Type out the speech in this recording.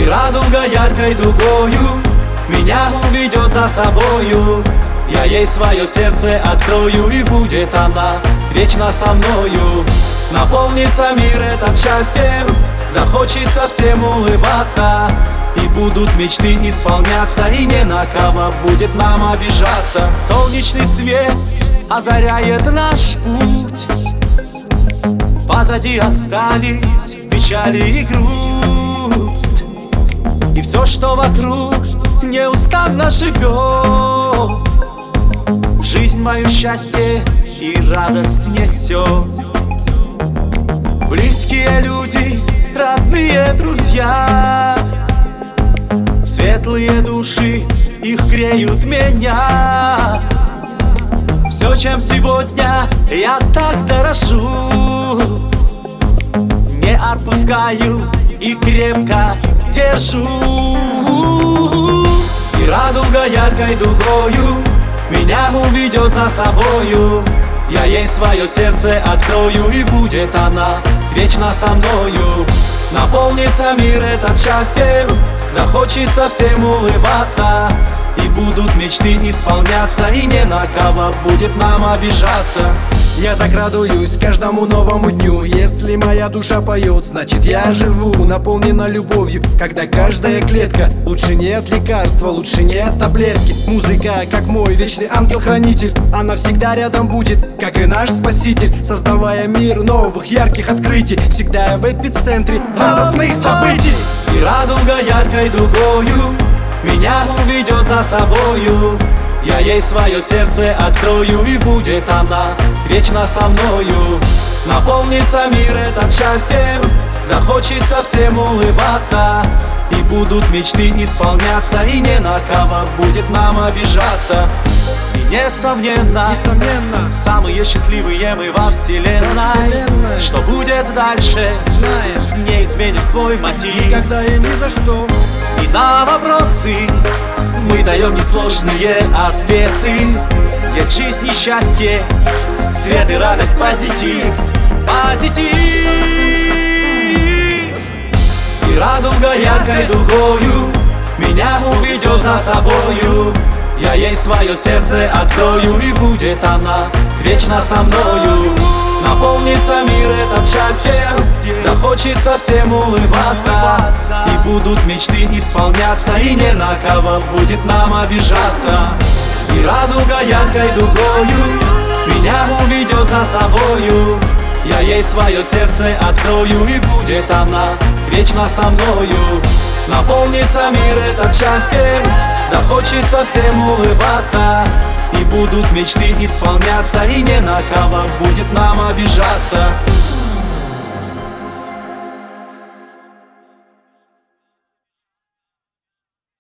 И радуга яркой дугою меня уведет за собою. Я ей свое сердце открою, и будет она вечно со мною. Наполнится мир этот счастьем, захочется всем улыбаться, и будут мечты исполняться, и не на кого будет нам обижаться. Солнечный свет озаряет наш путь, позади остались печали и грусть, и все, что вокруг, неустанно живет. В жизнь мою счастье и радость несет. Близкие люди, родные друзья, светлые души, их греют меня. Все, чем сегодня я так дорожу, не отпускаю и крепко держу. И радуга яркой дугою меня уведет за собою. Я ей свое сердце открою, и будет она вечно со мною. Наполнится мир этот счастьем, захочется всем улыбаться, и будут мечты исполняться, и не на кого будет нам обижаться. Я так радуюсь каждому новому дню. Если моя душа поет, значит я живу, наполнена любовью. Когда каждая клетка, лучше не от лекарства, лучше не от таблетки. Музыка, как мой вечный ангел-хранитель, она всегда рядом будет, как и наш спаситель, создавая мир новых ярких открытий, всегда в эпицентре радостных событий. И радуга яркой дугою меня уведет за собою. Я ей свое сердце открою, и будет она вечно со мною. Наполнится мир этот счастьем, захочется всем улыбаться, и будут мечты исполняться, и не на кого будет нам обижаться. И несомненно, самые счастливые мы во вселенной. Что будет дальше, знаем, не изменив свой мотив. никогда и ни за что. И на вопросы мы даем несложные ответы. Есть в жизни счастье, свет и радость, позитив, позитив. И радуга яркой дугою меня уведет за собою. Я ей свое сердце открою, и будет она вечно со мною. Наполнится мир этот счастьем, захочется всем улыбаться, и будут мечты исполняться, и не на кого будет нам обижаться. И радуга яркой дугою меня уведет за собою. Я ей свое сердце открою, и будет она вечно со мною. Наполнится мир этот счастьем, захочется всем улыбаться, и будут мечты исполняться, и не на кого будет нам обижаться.